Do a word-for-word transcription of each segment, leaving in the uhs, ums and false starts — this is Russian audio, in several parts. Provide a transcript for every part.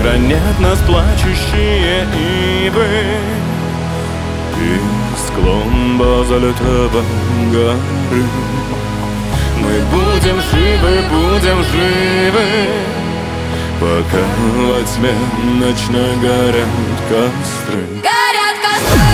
Хранят нас плачущие ивы и склон базальтовой горы. Мы будем живы, будем живы, пока во тьме ночной горят костры. Горят костры.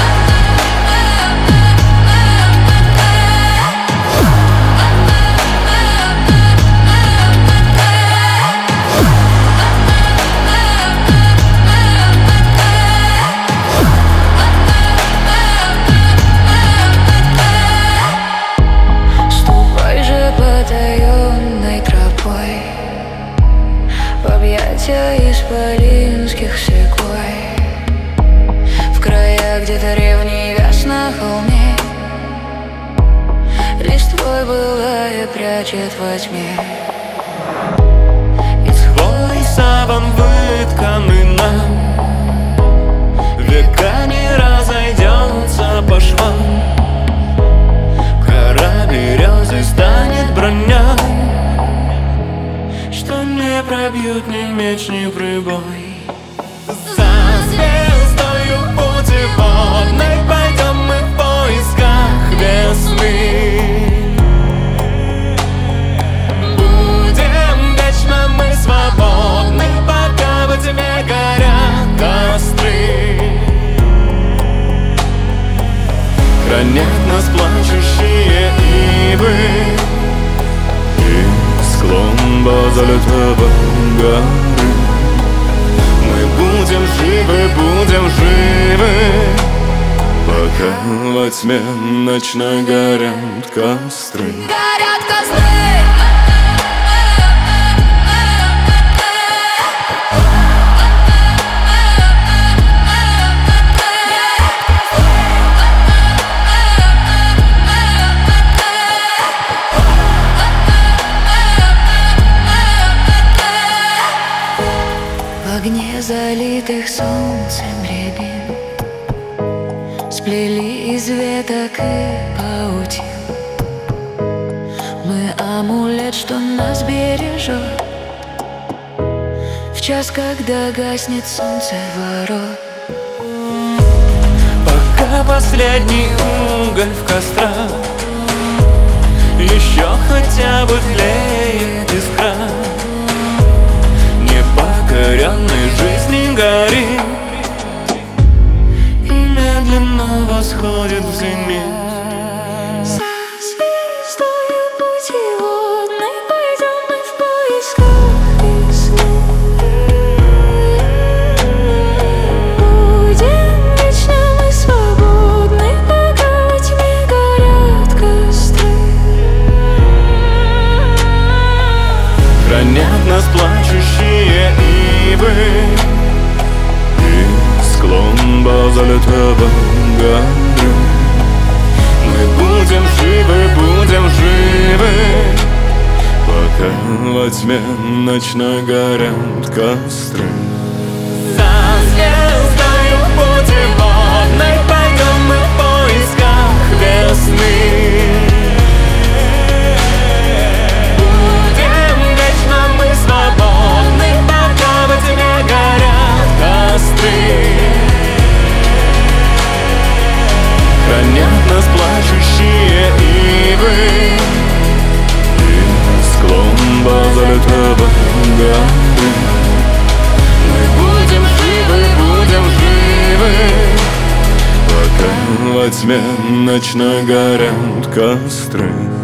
Потаённой тропой в объятия исполинских секвой, в края, где древний вяз на холме, листвой былая прячет во тьме. Из хвои саван вытканы нам, века не разойдется по швам. Кора березы станет броня, что не пробьют ни меч, ни прибой. За звездою путеводной пойдем мы в поисках весны. Будем вечно мы свободны, пока во тьме горят костры. Хранят нас плачущие ивы и склон базальтовой горы. Мы будем живы, будем живы, пока во тьме ночной горят костры. Горят костры. В огне залитых солнцем рябин сплели из веток и паутин мы амулет, что нас бережет в час, когда гаснет солнце ворот. Пока последний уголь в кострах еще хотя бы тлеет искра, непокоренной жизни горит и медленно восходит в зенит. За звездою путеводной пойдем мы в поисках весны. Будем вечно мы свободны, пока во тьме горят костры. Хранят нас плачущие ивы и склон базальтовой горы. Мы будем живы, будем живы, пока во тьме ночной горят костры. За звездою путеводной пойдем мы в поисках весны. Хранят нас плачущие ивы и склон базальтовой горы. Мы будем живы, будем живы, пока во тьме ночной горят костры.